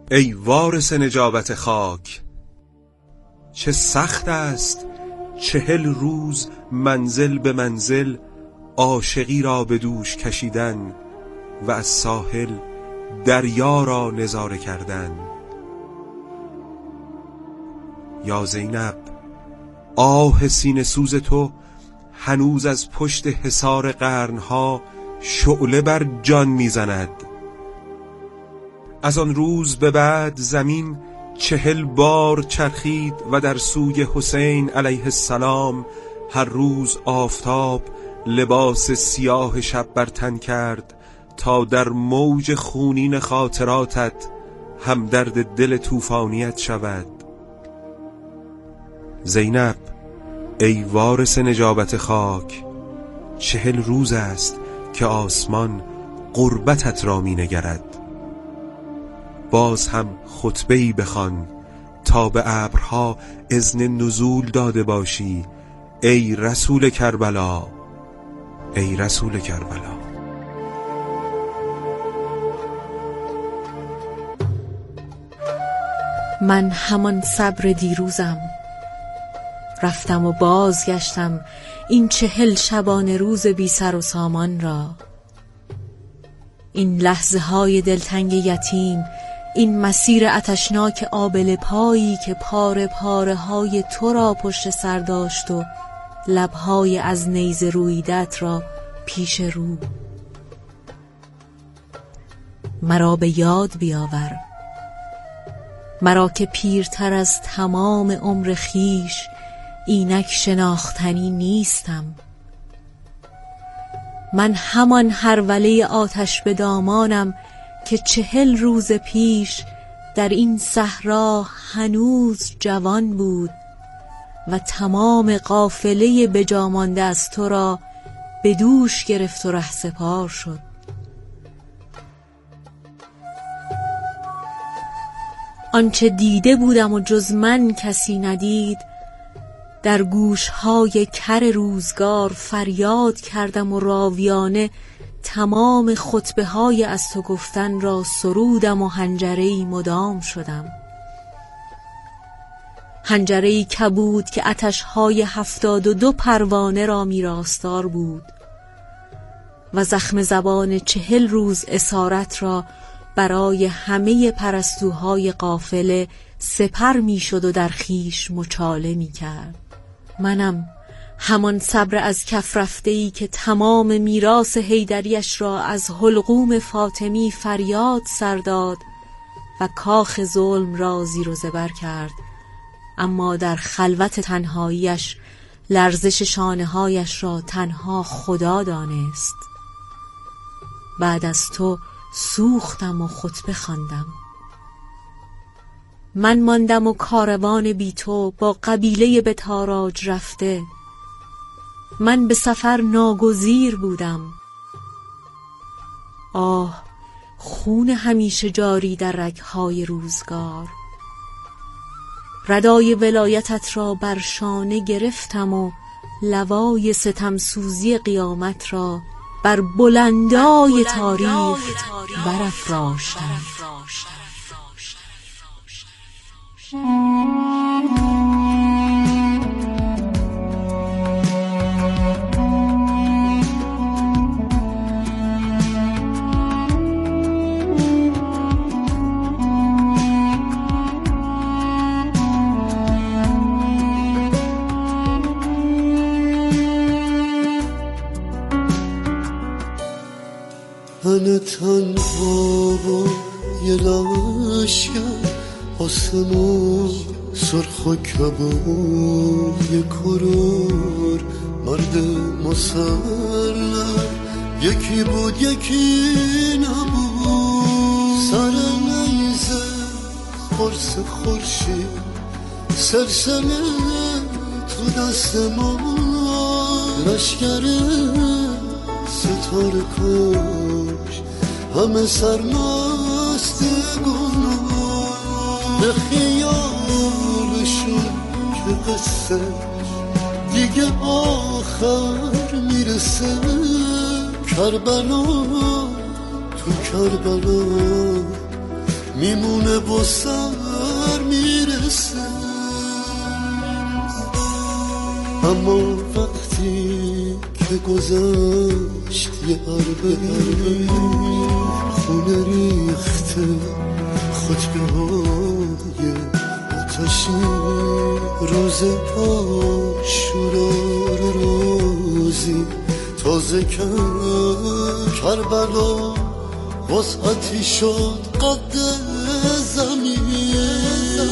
ای وارث نجابت خاک، چه سخت است 40 روز منزل به منزل عاشقی را به دوش کشیدن و از ساحل دریا را نظاره کردن. یا زینب، آه سینه سوز تو هنوز از پشت حصار قرنها شعله بر جان میزند. از آن روز به بعد زمین 40 بار چرخید و در سوی حسین علیه السلام هر روز آفتاب لباس سیاه شب بر تن کرد تا در موج خونین خاطراتت همدرد دل طوفانیت شود. زینب، ای وارث نجابت خاک، 40 روز است که آسمان غربتت را می نگرد. باز هم خطبه‌ای بخوان تا به ابرها اذن نزول داده باشی، ای رسول کربلا، ای رسول کربلا. من همان صبر دیروزم، رفتم و بازگشتم این 40 شبانه روز بی سر و سامان را. این لحظه های دلتنگ یتیم، این مسیر آتشناک آبله پایی که پاره پاره های تو را پشت سر داشت و لبهای از نیزه رویدت را پیش رو. مرا به یاد بیاور، مرا که پیرتر از تمام عمر خیش اینک شناختنی نیستم. من همان هروله آتش به دامانم که 40 روز پیش در این صحرا هنوز جوان بود و تمام قافله بجامانده از تو را به دوش گرفت و رهسپار شد. آنچه دیده بودم و جز من کسی ندید، در گوشهای کر روزگار فریاد کردم و راویانه تمام خطبه های از تو گفتن را سرودم و حنجره‌ای مدام شدم. حنجره‌ای کبود که آتش‌های 72 پروانه را میراستار بود و زخم زبان 40 روز اسارت را برای همه پرستوهای قافله سپر میشد و در خیش مچاله میکرد. منم همان صبر از کف رفته‌ای که تمام میراث حیدریش را از حلقوم فاطمی فریاد سر داد و کاخ ظلم را زیر و زبر کرد، اما در خلوت تنهاییش لرزش شانه‌هایش را تنها خدا دانست. بعد از تو سوختم و خطبه خواندم. من ماندم و کاروان بی تو با قبیله به تاراج رفته. من به سفر ناگزیر بودم. آه، خون همیشه جاری در رگ‌های روزگار. ردای ولایتت را بر شانه گرفتم و لوای ستمسوزی قیامت را بر بلندای تاریخ برافراشتم. من تنها و یه لشکر، آسمون سرخ و کبوی کرور، مرد مسلح یکی بود یکی نبود. سر نیزه قرص خورشید سلسله تو دست ما، لشکر ستاره کش همه سرمست گناه. به خیالشون که قصه دیگه آخر میرسه، کربلا تو کربلا میمونه با سر میرسه. اما وقتی که گذشت یه عربه خونه ریخته خطبه های آتشی، روز عاشورا روزی تازه کربلا وسعتی شد قد زمین.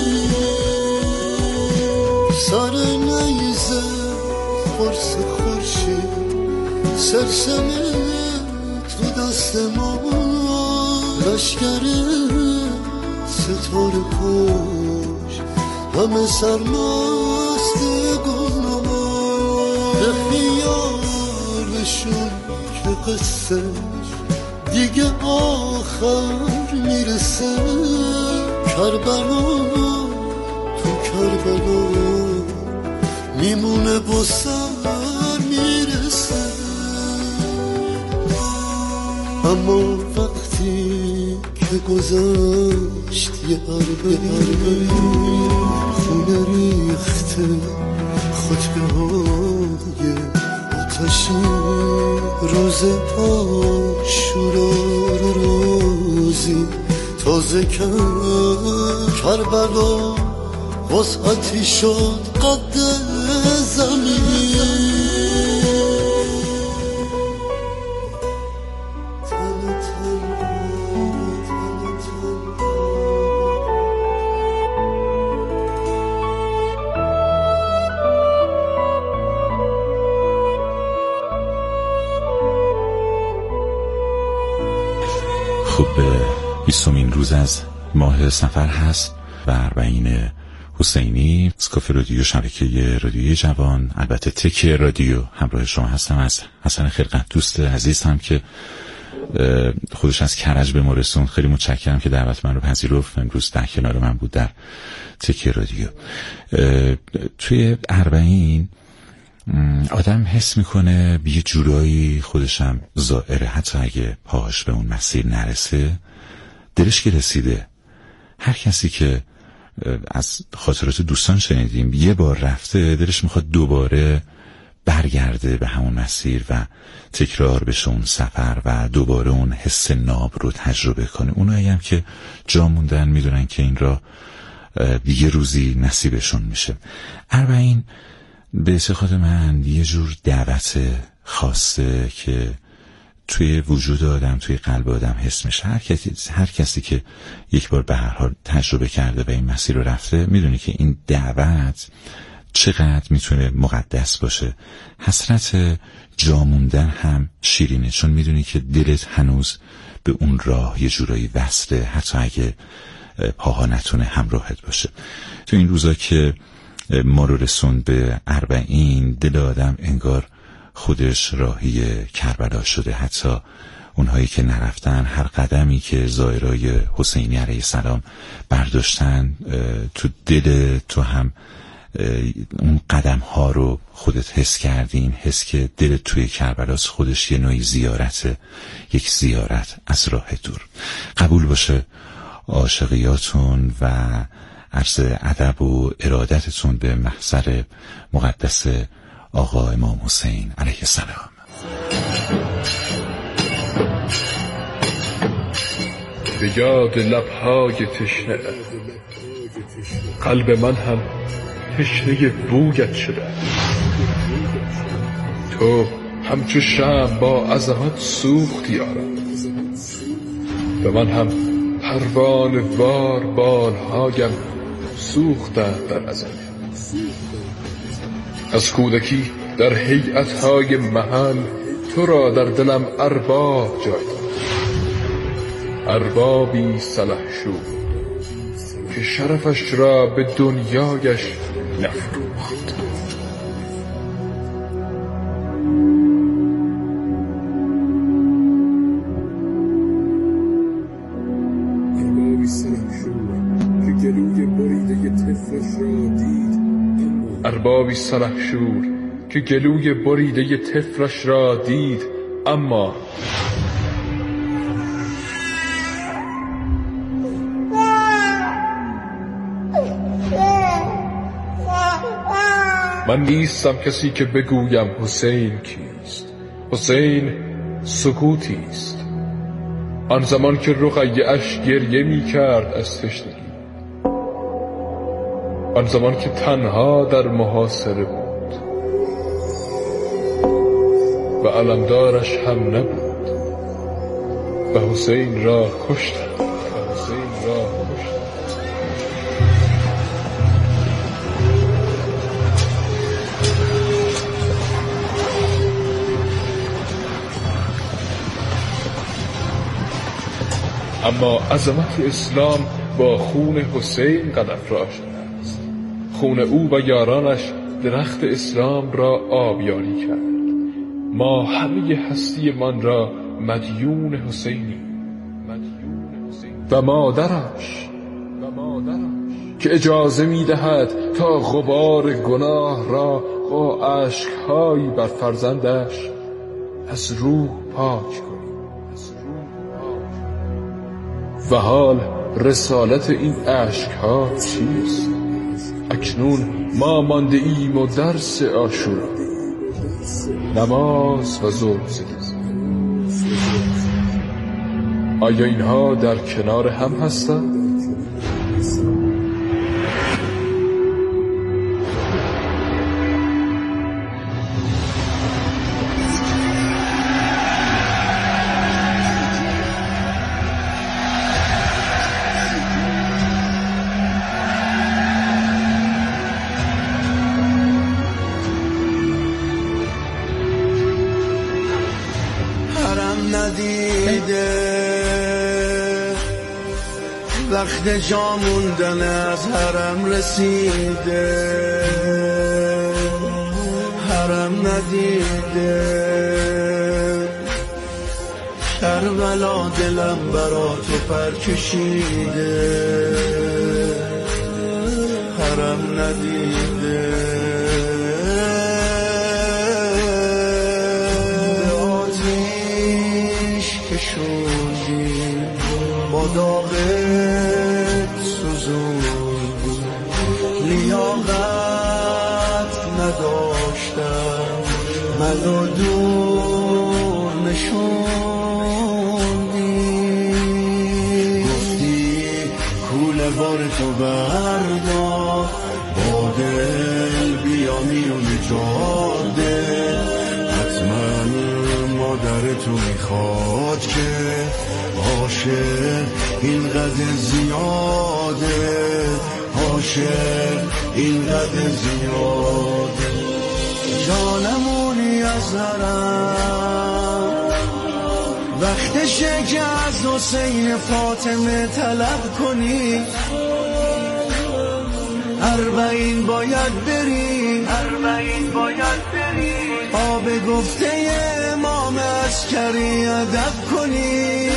سر نیزه قرص خورشید سرسمه تو دست ما، لشکر ستاره پوش همه سرمست گلنما. به خیالشون که قصه دیگه آخر میرسه. کربلا تو کربلا میمونه با سر میرسه. اما وقتی که گذشت یه عربه خونه ریخته خطبه های آتشی، روز عاشورا روزی تازه کربلا وسعتی شد قد زمین. خب 20مین روز از ماه صفر هست و اربعین حسینی. اسکاف رادیو، شبکه رادیوی جوان، البته تکیه رادیو، همراه شما هستم. از حسن خلقت، دوست عزیز هم که خودش از کرج به ما رسوند. خیلی متشکرم که دعوت من رو پذیرفت، امروز در کنار من بود در تکیه رادیو. توی اربعین آدم حس میکنه یه جورایی خودشم زائره، حتی اگه پاهاش به اون مسیر نرسه دلش که رسیده. هر کسی که از خاطرات دوستان شنیدیم یه بار رفته دلش میخواد دوباره برگرده به همون مسیر و تکرار بشه اون سفر و دوباره اون حس ناب رو تجربه کنه. اونایی هم که جا موندن میدونن که این را دیگه روزی نصیبشون میشه. اربعین به اعتقاد من یه جور دعوت خاصه که توی وجود آدم، توی قلب آدم حس میشه. هر کسی که یک بار به هر حال تجربه کرده و این مسیر رو رفته میدونه که این دعوت چقدر میتونه مقدس باشه. حسرت جا موندن هم شیرینه، چون میدونی که دلت هنوز به اون راه یه جورایی وصله، حتی اگه پاها نتونه همراهت باشه. تو این روزا که ما رو رسوند به اربعین، دل آدم انگار خودش راهی کربلا شده. حتی اونهایی که نرفتن، هر قدمی که زائرای حسینی علیه السلام برداشتن، تو دل تو هم اون قدم ها رو خودت حس کردین. حس که دل توی کربلاست خودش یه نوعی زیارته، یک زیارت از راه دور. قبول باشه عاشقیاتون و عرض ادب و ارادتتون به محضر مقدس آقا امام حسین علیه السلام. به یاد لبهای تشنه قلب من هم تشنه بویت شده. تو همچو شمع با عظمت سوختی آرام، به من هم پروانه وار بالهایم سوختند در ازل. از کودکی در هیئت‌های محل تو را در دلم ارباب جای داد، اربابی سلحشور که شرفش را به دنیایش نفروخت. اربابی سلحشور که گلوی بریده طفلش را دید، اما من نیستم کسی که بگویم حسین کیست. حسین سکوتی است. آن زمان که رقیه اش گریه می کرد از تشنگی، آن زمان که تنها در محاصره بود و علمدارش هم نبود و حسین را کشتند. اما عظمت اسلام با خون حسین قدم شده است. خون او و یارانش درخت اسلام را آبیاری کرد. ما همه هستی من را مدیون حسینی و مادرش که اجازه می دهد تا غبار گناه را با اشک‌هایی بر فرزندش از روح پاک کند. و حال رسالت این اشک‌ها چیست؟ اکنون ما مانده ایم و درس عاشورا، نماز و ظهر ستیزی. آیا اینها در کنار هم هستند؟ وقت جا موندن از حرم رسیده، حرم ندیده. کربلا دلم برا تو پر کشیده، حرم ندیده. به آتیش کشوندی با داغت سوزوندی، لیاقت نداشتم منو دور نشوندی. گفتی کوله بار تو بردار، با دل بیا میون جاده. حتما مادر تو میخواد که عاشق اینقدر زیاده، عاشق اینقدر زیاده. جانمونی از حرم، وقتشه که از حسین فاطمه طلب کنی. 40 باید بری، 40 باید بری. آب گفته امام عسکری ادب کنی.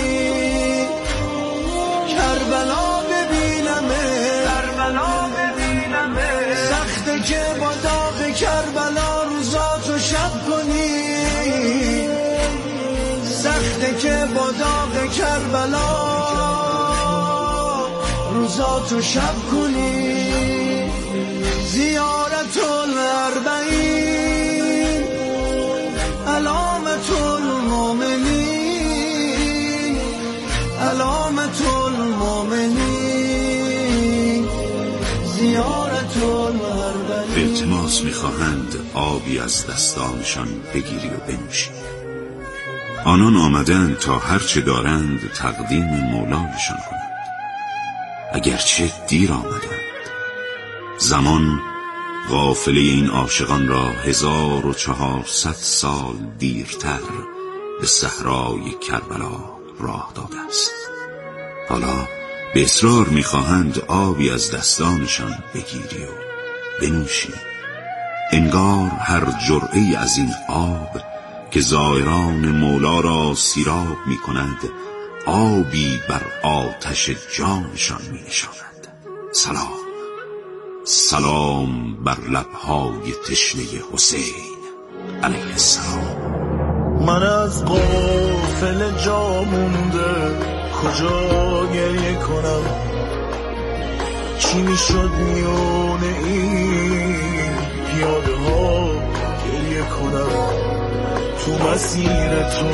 کربلا ببینمه، کربلا ببینمه. سخته که با داغ کربلا روزاتو شب کنی، سخته که با داغ کربلا روزاتو شب کنی. زیارت الاربعین علامت المؤمنین، علامت المؤمنین. زیارت الاربعین. التماس می‌خواهند آبی از دستانشان بگیری و بنوشی. آنان آمدند تا هرچه دارند تقدیم مولایشان کنند، اگرچه دیر آمدند. زمان قافله این عاشقان را 1400 سال دیرتر به صحرای کربلا راه داده است. حالا به اصرار می‌خواهند آبی از دستانشان بگیری و بنوشی. انگار هر جرعه‌ای از این آب که زائران مولا را سیراب می‌کند آبی بر آتش جانشان می‌نشاند. سلام، سلام بر لب‌های تشنه حسین علیه السلام. من از قافله جا مونده کجا گریه کنم؟ چی میشد میون این پیاده ها گریه کنم تو مسیر تو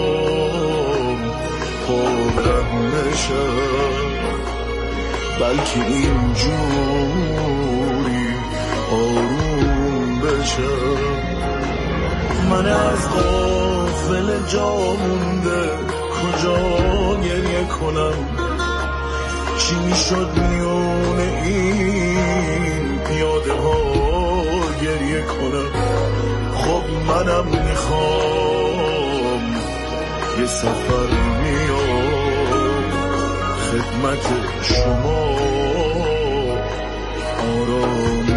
پرم نشم بلکه اینجوری آروم بشم من از غافل جا مونده کجا گریه کنم چی میشد میون این پیاده ها گریه کنم خب منم میخوام یه سفر میام خدمت شما آرام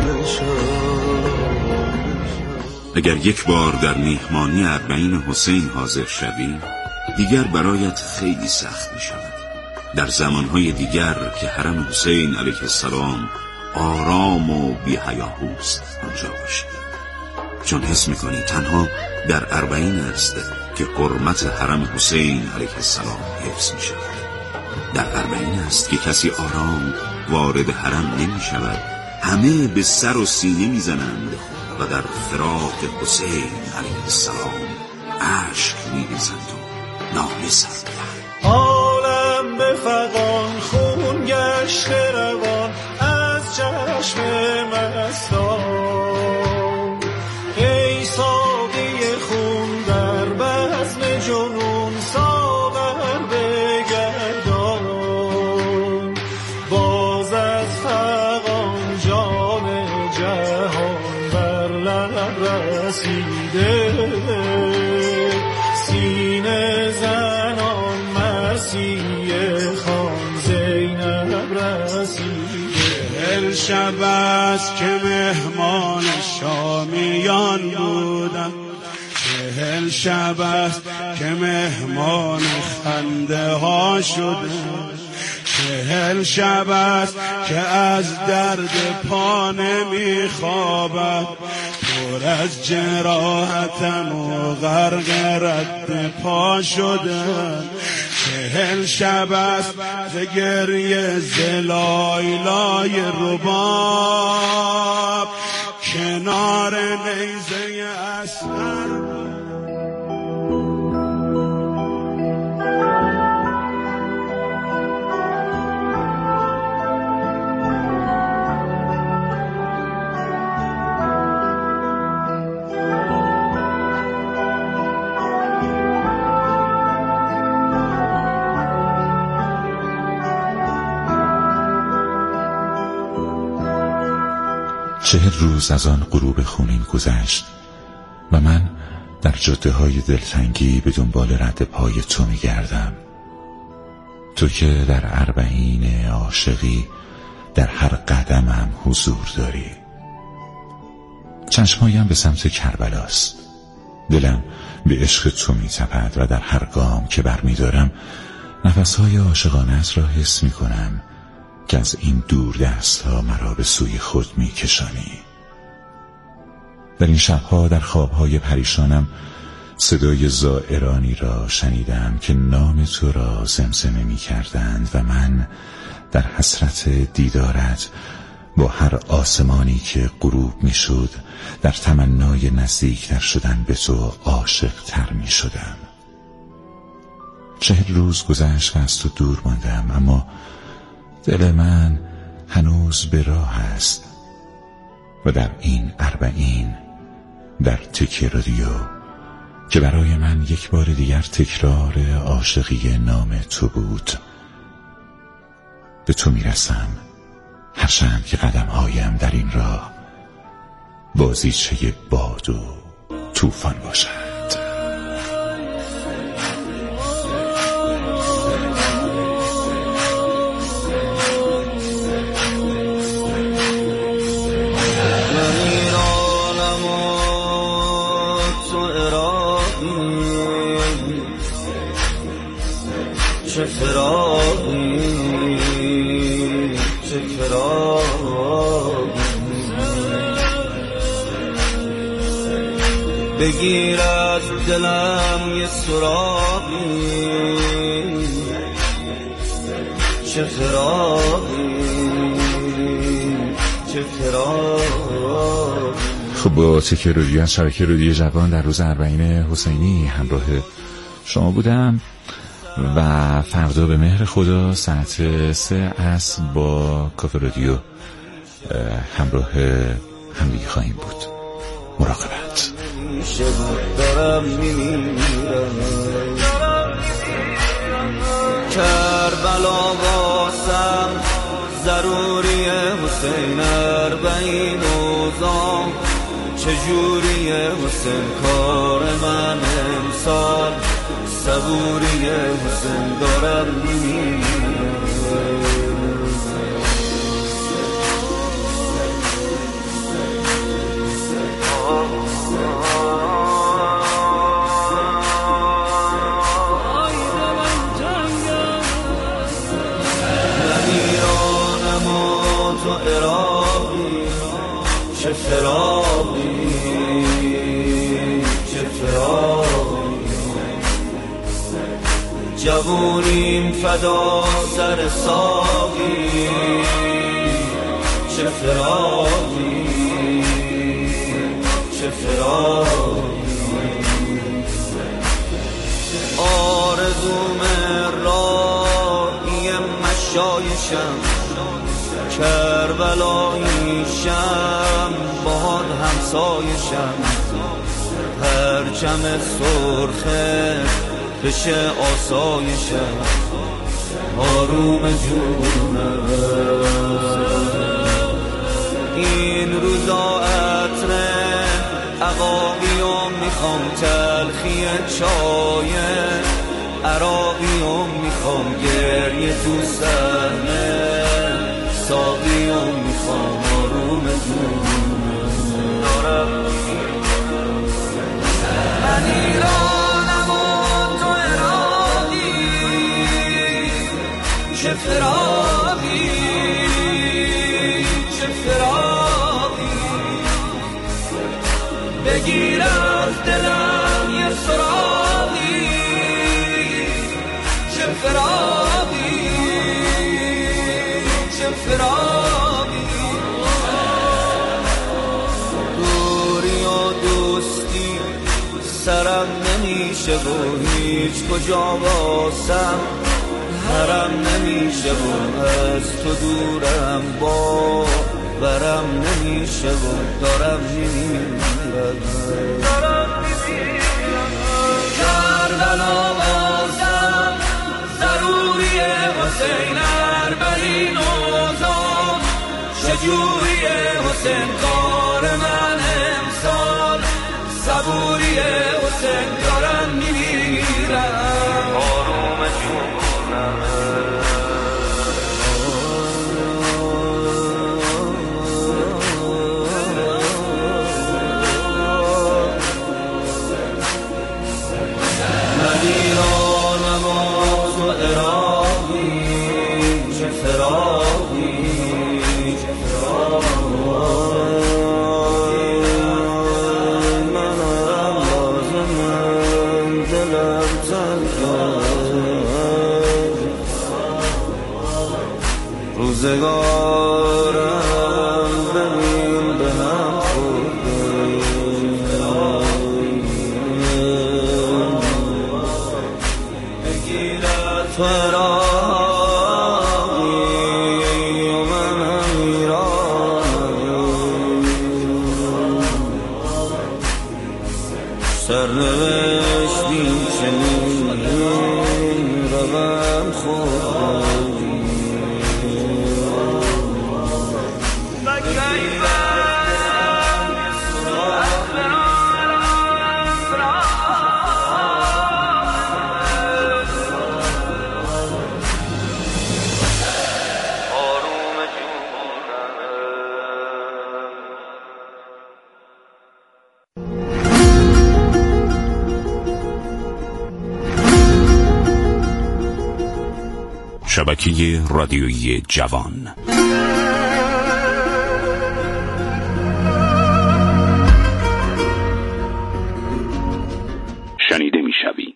بشم اگر یک بار در میهمانی 40 حسین حاضر شوی دیگر برایت خیلی سخت می شود. در زمانهای دیگر که حرم حسین علیه السلام آرام و بی هیاهوست آنجا باشی، چون حس میکنی تنها در 40 است که حرمت حرم حسین علیه السلام حفظ می شود. در 40 است که کسی آرام وارد حرم نمی شود، همه به سر و سینه می زنند و در فراق حسین علیه السلام اشک می ریزند و ناله سر می‌دهند. عالم به فغان خون گشت روان از چشم مستان ای ساقی خون در بزم جنون ساغر بگردان باز از فغان جام جهان بر لب رسیده سینه زنان مرسیه خان زینب رسیده شب است که مهمان شامیان بودم 40 شب است که مهمان خنده ها شدم 40 شب است که از درد پا نمی خوابد پر از جراحتم و غرق رد پا شدم 40 شب است ز گریه ز لایلای رباب کنار نیزه اسعد چهل روز از آن غروب خونین گذشت و من در جاده های دلتنگی به دنبال رد پای تو می گردم. تو که در 40 عاشقی در هر قدمم حضور داری. چشمایم به سمت کربلاست. دلم به عشق تو می تپد و در هر گام که بر می دارم نفسهای عاشقانت را حس می کنم که از این دور دست ها مرا به سوی خود می کشانی. در این شبها در خوابهای پریشانم صدای زائرانی را شنیدم که نام تو را زمزمه می کردند و من در حسرت دیدارت با هر آسمانی که غروب می شد در تمنای نزدیکتر شدن به تو عاشق تر می شدم. 40 روز گذشت و از تو دور ماندم، اما دل من هنوز به راه است و در این 40 در تکیه رادیو که برای من یک بار دیگر تکرار عاشقی نام تو بود به تو میرسم، هرچند که قدمهایم در این راه بازیچه باد و طوفان باشد. چه فراقی بگیرد دلم یه سراغی چه فراقی خب با تکه رادیو از شبکه رادیو جوان در روز اربعین حسینی همراه شما بودم و فردا به مهر خدا ساعت 3 عصر با کافه رادیو همراه همدیگه خواهیم بود. مراقبت. کربلا واسم ضروری حسین اربعین اوزام چجوری حسین کار من امسال صبوری حسین دارم میمیرم چه فراقی چه فراقی جوونیم فدا سر ساقی چه فراقی چه فراقی آرزوم راهی مشایشم کربلاییشم باد همسایشم پرچم سرخه بشه آسایشم آروم جونم این روزا عطر عقاقیم میخوام تلخی چای عراقیم میخوام گریه تو صحنه ساقیم میخوام آروم جونم دارم من ایرانم و تو عراقی چه فراقی چه فراقی بگیر از دلم یه سراغی چه فراقی چه فراقی دوری و دوستی سرم نمیشه و هیچ کجا واسم حرم نمیشه و از تو دورم باورم نمیشه و دارم میمیرم کربلا واسم ضروری حسین اربعین اوزام چجوری حسین کار من امسال صبوری حسین دارم میمیرم آروم جونم من ایرانم و تو عراقی چه فراقی چه فراقی منم لازمم دلم تنگم روزگارم ببین به هم خورده بگیرد تو عراقی و منم ایرانم سرنوشتیم چنین روم خورده شبکه رادیویی جوان. شنیده میشوی.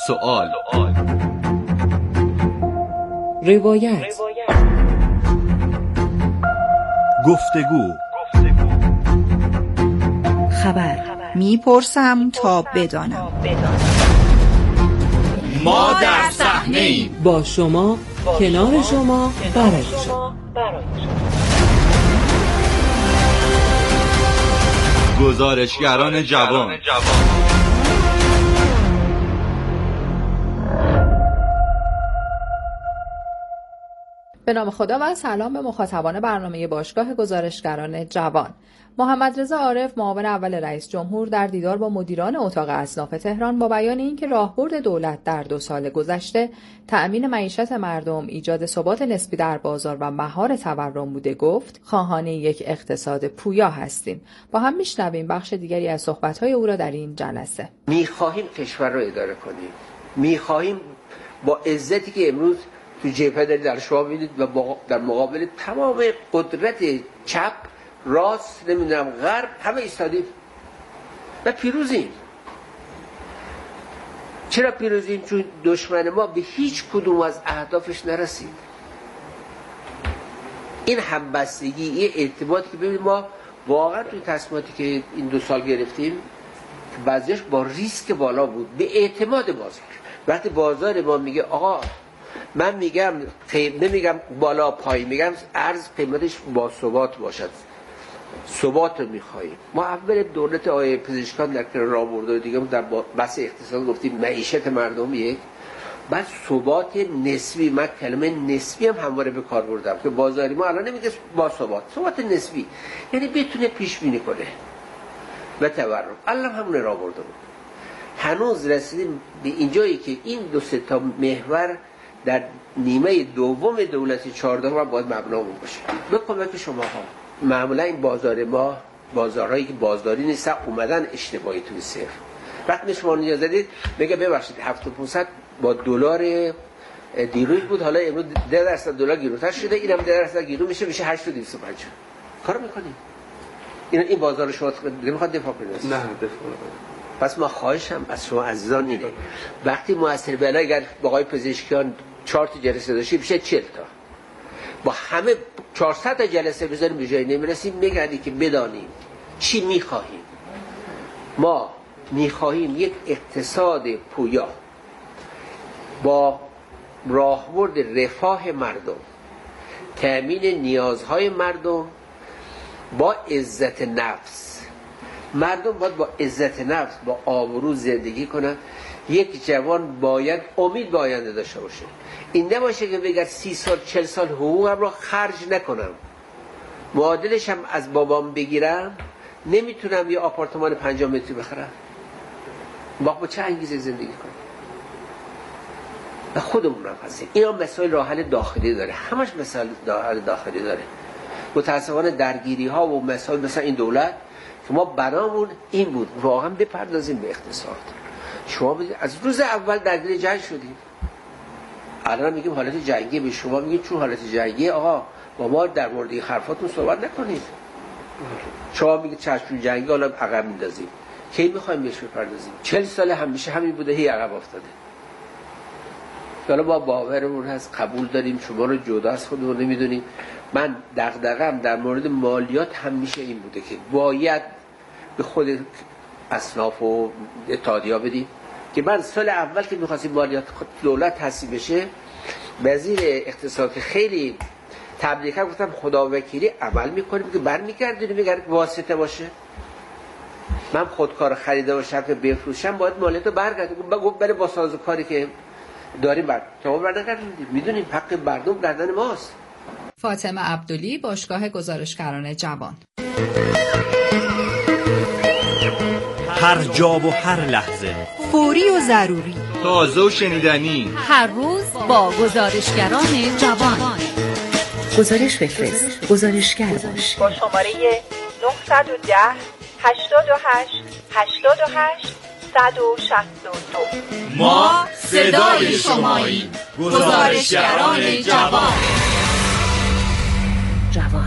سوال، روایت، گفتگو، خبر. میپرسم تا بدانم. ما در صحنه‌ایم، با شما، کنار شما، برای شما. گزارشگران جوان. به نام خدا و سلام به مخاطبان برنامه باشگاه گزارشگران جوان. محمد رضا عارف، معاون اول رئیس جمهور، در دیدار با مدیران اتاق اصناف تهران با بیان اینکه راهبرد دولت در 2 سال گذشته تأمین معیشت مردم، ایجاد ثبات نسبی در بازار و مهار تورم بوده، گفت خواهان یک اقتصاد پویا هستیم. با هم میشنویم بخش دیگری از صحبت‌های او را در این جلسه. می‌خواهیم کشور را اداره کنیم، می‌خواهیم با عزتی که امروز تو جبهه در شما می‌بینید و در مقابل تمام قدرت چپ، راست، نمیدونم غرب، همه ایستادیم و پیروزیم. چرا پیروزیم؟ چون دشمن ما به هیچ کدوم از اهدافش نرسید. این همبستگی، این اعتمادی که ببینید ما واقعا توی تصمیماتی که این 2 سال گرفتیم که بعضیش با ریسک بالا بود، به اعتماد بازار. وقتی بازار ما میگه آقا من میگم نمیگم بالا پایین، میگم ارز قیمتش با ثبات باشد، ثبات رو میخواییم. ما اول دولت آقای پزشکان در کنار راهبردهای دیگه در بحث اقتصاد گفتیم معیشت مردم یک، بعد ثبات نسبی. من کلمه نسبی هم همواره به کار بردم که بازاری ما الان نمیگه با ثبات نسبی، یعنی بتونه پیش بینی کنه و تورم. الان همون راهبرد بود. هنوز رسیدیم به اینجایی که این 2-3 تا محور در نیمه دوم دولت 14 ما باید مبنامون باشه. به کمک شما ها معمولا این بازار ما، بازارهایی که بازداری نیستن، اومدن اشتباهی توی صفر. وقتی شما نیاز دارید میگه ببخشید 7500 با دلار دیروز بود، حالا امروز 10% دلار گیروتر شده، اینم 10% گیرو میشه 8250. کار میکنیم. این بازار شما میخواد دفاع کنه؟ نه دفاع نکنه. پس ما خواهشم از شما عزیزان اینه، وقتی مؤثر بالا اگر با آقای پزشکیان 4 تا جلسه داشتیم میشه 40 تا، با همه 400 تا جلسه بذاریم به جایی نمیرسیم. میگردی که بدانیم چی میخواهیم. ما میخواهیم یک اقتصاد پویا با راهبرد رفاه مردم، تامین نیازهای مردم با عزت نفس. مردم باید با عزت نفس، با آبرو زندگی کنن. یک جوان باید امید به آینده داشته باشه. این نباشه که بگه 30 سال 40 سال حقوقم رو خرج نکنم، معادلش هم از بابام بگیرم، نمیتونم یه آپارتمان 50 متری بخرم. با چه انگیزه زندگی کنم؟ و خودمون هم هستیم. اینا مسائل راه حل داخلی داره، همش مسائل راه حل داخلی داره. متاسفانه درگیری ها و مسائل مثلا این دولت که ما برامون این بود واقعا بپردازیم به اقتصاد. شما از روز اول درگیر جنگ شدیم، الان میگیم حالت جنگی، به شما میگیم چون حالت جنگی آقا با ما در مورد این حرفاتون صحبت نکنید. شما میگید چشم جنگی، حالا عقب میندازیم. کی میخوایم بهش بپردازیم؟ 40 سال همیشه همین بوده، هی عقب افتاده. حالا با باورمون هست، قبول داریم، شما رو جدا از خودمون نمیدونیم. من دغدغه‌ام در مورد مالیات همیشه این بوده که باید به خود اصناف و اتحادیه‌ها بدیم. که من سال اول که می‌خواستیم مالیات دولت تصویب بشه، وزیر اقتصاد که خیلی تبلیغ کرد، گفتم خدا وکیلی عمل می‌کنیم که برمیگردونیم اگر واسطه باشه. من خودکار خریده باشم که بفروشم باید مالیات رو برگردونم. گفت برای با سازوکاری که داریم شما برنگردونید. میدونیم حق مردم گردن ماست. فاطمه عبدلی، باشگاه گزارشگران جوان. هر جا و هر لحظه، فوری و ضروری، تازه و شنیدنی، هر روز با گزارشگران جوان. گزارش بفرست، گزارشگر باش. با شماره 910 88 88 162. ما صدای شماییم. گزارشگران جوان. جوان.